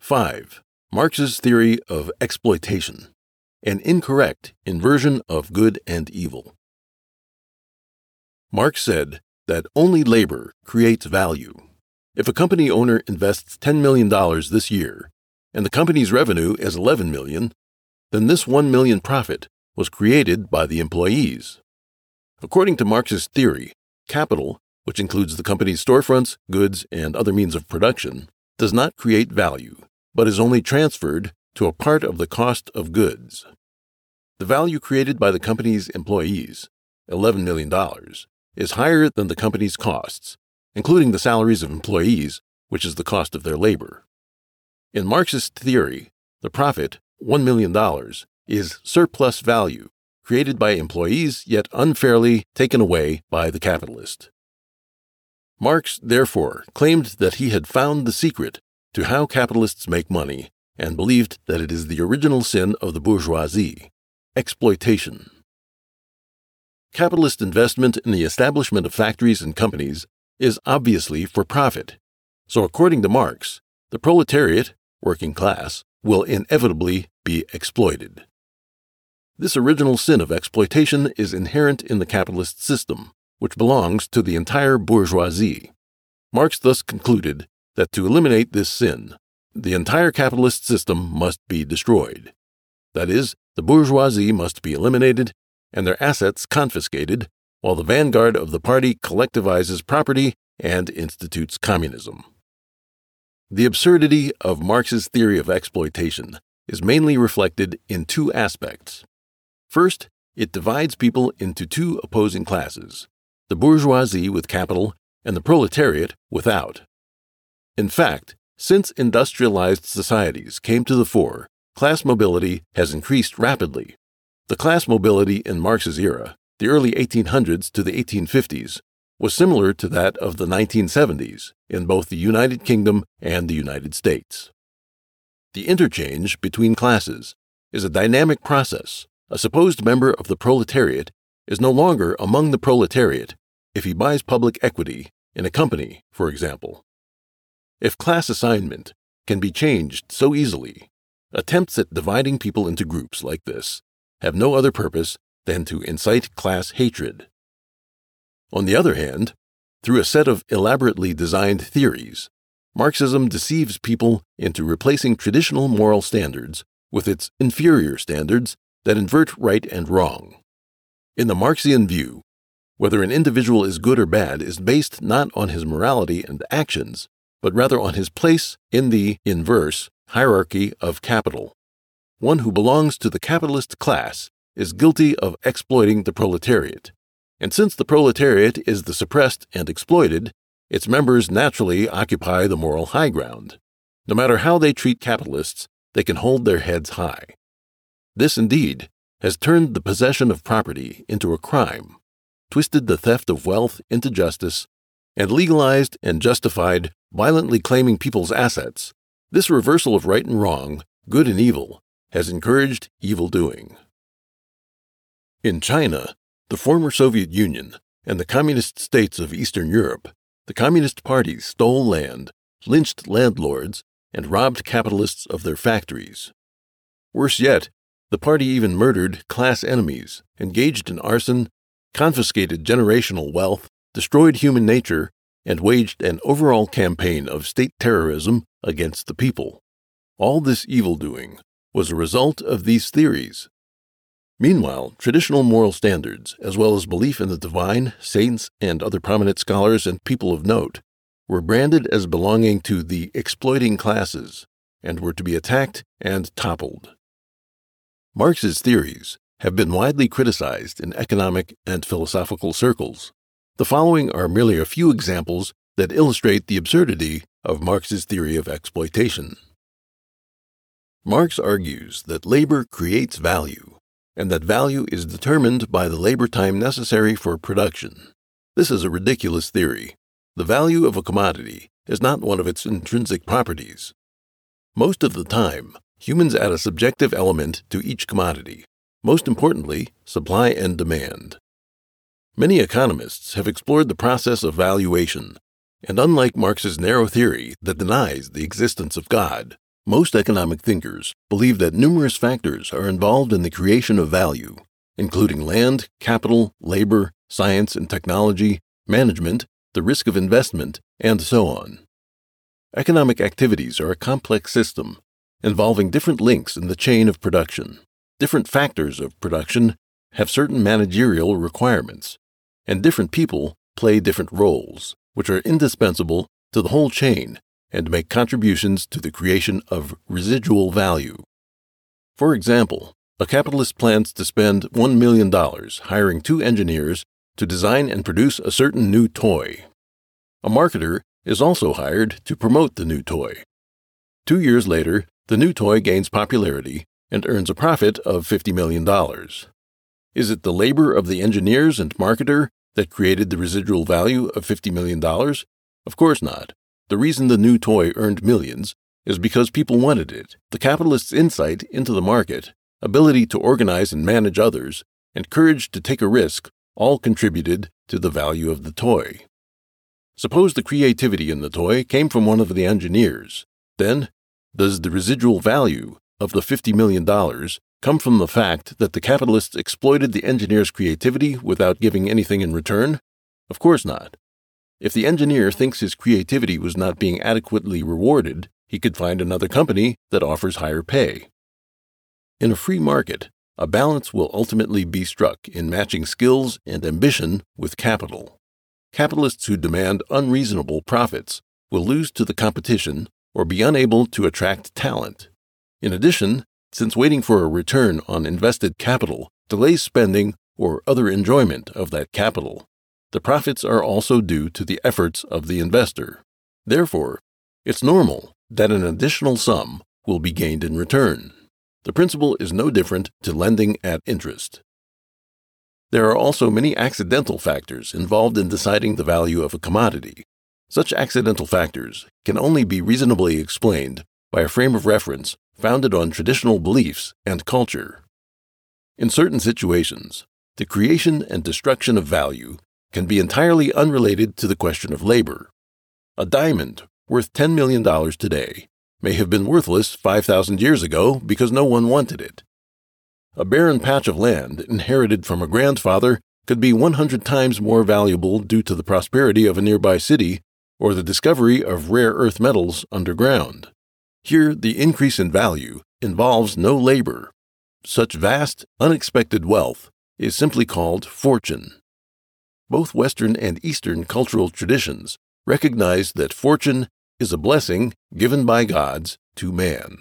5. Marx's theory of exploitation, an incorrect inversion of good and evil. Marx said that only labor creates value. If a company owner invests $10 million this year, and the company's revenue is $11 million, then this $1 million profit was created by the employees. According to Marx's theory, capital, which includes the company's storefronts, goods, and other means of production, does not create value, but is only transferred to a part of the cost of goods. The value created by the company's employees, $11 million, is higher than the company's costs, including the salaries of employees, which is the cost of their labor. In Marx's theory, the profit, $1 million, is surplus value created by employees yet unfairly taken away by the capitalist. Marx, therefore, claimed that he had found the secret to how capitalists make money and believed that it is the original sin of the bourgeoisie, exploitation. Capitalist investment in the establishment of factories and companies is obviously for profit. So according to Marx, the proletariat, working class, will inevitably be exploited. This original sin of exploitation is inherent in the capitalist system, which belongs to the entire bourgeoisie. Marx thus concluded that to eliminate this sin, the entire capitalist system must be destroyed. That is, the bourgeoisie must be eliminated and their assets confiscated, while the vanguard of the party collectivizes property and institutes communism. The absurdity of Marx's theory of exploitation is mainly reflected in two aspects. First, it divides people into two opposing classes, the bourgeoisie with capital and the proletariat without. In fact, since industrialized societies came to the fore, class mobility has increased rapidly. The class mobility in Marx's era, the early 1800s to the 1850s, was similar to that of the 1970s in both the United Kingdom and the United States. The interchange between classes is a dynamic process. A supposed member of the proletariat is no longer among the proletariat if he buys public equity in a company, for example. If class assignment can be changed so easily, attempts at dividing people into groups like this have no other purpose than to incite class hatred. On the other hand, through a set of elaborately designed theories, Marxism deceives people into replacing traditional moral standards with its inferior standards that invert right and wrong. In the Marxian view, whether an individual is good or bad is based not on his morality and actions, but rather on his place in the inverse hierarchy of capital. One who belongs to the capitalist class is guilty of exploiting the proletariat, and since the proletariat is the suppressed and exploited, its members naturally occupy the moral high ground. No matter how they treat capitalists, they can hold their heads high. This, indeed, has turned the possession of property into a crime, twisted the theft of wealth into justice, and legalized and justified violently claiming people's assets. This reversal of right and wrong, good and evil, has encouraged evil-doing. In China, the former Soviet Union, and the communist states of Eastern Europe, the Communist parties stole land, lynched landlords, and robbed capitalists of their factories. Worse yet, the party even murdered class enemies, engaged in arson, confiscated generational wealth, destroyed human nature, and waged an overall campaign of state terrorism against the people. All this evil-doing was a result of these theories. Meanwhile, traditional moral standards, as well as belief in the divine, saints, and other prominent scholars and people of note, were branded as belonging to the exploiting classes and were to be attacked and toppled. Marx's theories have been widely criticized in economic and philosophical circles. The following are merely a few examples that illustrate the absurdity of Marx's theory of exploitation. Marx argues that labor creates value, and that value is determined by the labor time necessary for production. This is a ridiculous theory. The value of a commodity is not one of its intrinsic properties. Most of the time, humans add a subjective element to each commodity, most importantly, supply and demand. Many economists have explored the process of valuation, and unlike Marx's narrow theory that denies the existence of God, Most economic thinkers believe that numerous factors are involved in the creation of value, including land, capital, labor, science and technology, management, the risk of investment, and so on. Economic activities are a complex system involving different links in the chain of production. Different factors of production have certain managerial requirements, and different people play different roles, which are indispensable to the whole chain and make contributions to the creation of residual value. For example, a capitalist plans to spend $1 million hiring 2 engineers to design and produce a certain new toy. A marketer is also hired to promote the new toy. 2 years later, the new toy gains popularity and earns a profit of $50 million. Is it the labor of the engineers and marketer that created the residual value of $50 million? Of course not. The reason the new toy earned millions is because people wanted it. The capitalist's insight into the market, ability to organize and manage others, and courage to take a risk all contributed to the value of the toy. Suppose the creativity in the toy came from one of the engineers. Then, does the residual value of the $50 million come from the fact that the capitalists exploited the engineer's creativity without giving anything in return? Of course not. If the engineer thinks his creativity was not being adequately rewarded, he could find another company that offers higher pay. In a free market, a balance will ultimately be struck in matching skills and ambition with capital. Capitalists who demand unreasonable profits will lose to the competition or be unable to attract talent. In addition, since waiting for a return on invested capital delays spending or other enjoyment of that capital, the profits are also due to the efforts of the investor. Therefore, it's normal that an additional sum will be gained in return. The principle is no different to lending at interest. There are also many accidental factors involved in deciding the value of a commodity. Such accidental factors can only be reasonably explained by a frame of reference founded on traditional beliefs and culture. In certain situations, the creation and destruction of value can be entirely unrelated to the question of labor. A diamond worth $10 million today may have been worthless 5,000 years ago because no one wanted it. A barren patch of land inherited from a grandfather could be 100 times more valuable due to the prosperity of a nearby city or the discovery of rare earth metals underground. Here, the increase in value involves no labor. Such vast, unexpected wealth is simply called fortune. Both Western and Eastern cultural traditions recognize that fortune is a blessing given by gods to man.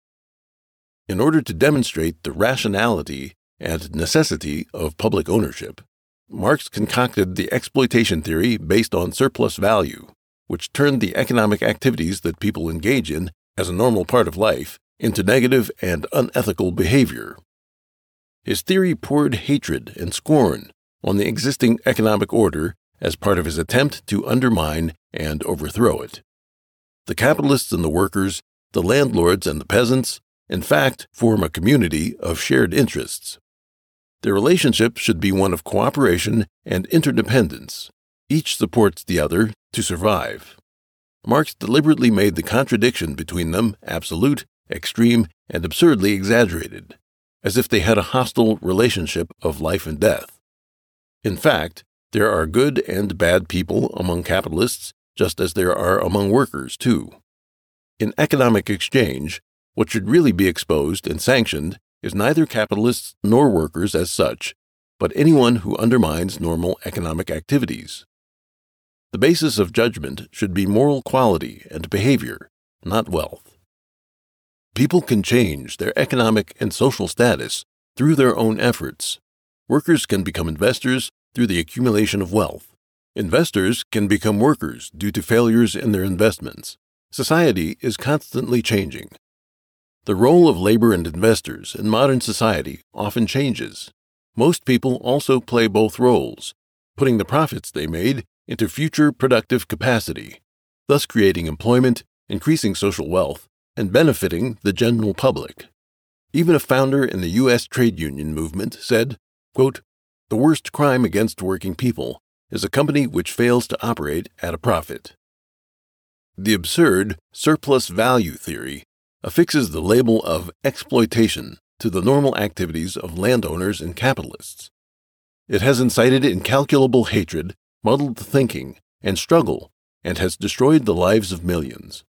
In order to demonstrate the rationality and necessity of public ownership, Marx concocted the exploitation theory based on surplus value, which turned the economic activities that people engage in as a normal part of life into negative and unethical behavior. His theory poured hatred and scorn on the existing economic order as part of his attempt to undermine and overthrow it. The capitalists and the workers, the landlords and the peasants, in fact, form a community of shared interests. Their relationship should be one of cooperation and interdependence. Each supports the other to survive. Marx deliberately made the contradiction between them absolute, extreme, and absurdly exaggerated, as if they had a hostile relationship of life and death. In fact, there are good and bad people among capitalists, just as there are among workers, too. In economic exchange, what should really be exposed and sanctioned is neither capitalists nor workers as such, but anyone who undermines normal economic activities. The basis of judgment should be moral quality and behavior, not wealth. People can change their economic and social status through their own efforts. Workers can become investors through the accumulation of wealth. Investors can become workers due to failures in their investments. Society is constantly changing. The role of labor and investors in modern society often changes. Most people also play both roles, putting the profits they made into future productive capacity, thus creating employment, increasing social wealth, and benefiting the general public. Even a founder in the U.S. trade union movement said, quote, "The worst crime against working people is a company which fails to operate at a profit." The absurd surplus value theory affixes the label of exploitation to the normal activities of landowners and capitalists. It has incited incalculable hatred, muddled thinking, and struggle, and has destroyed the lives of millions.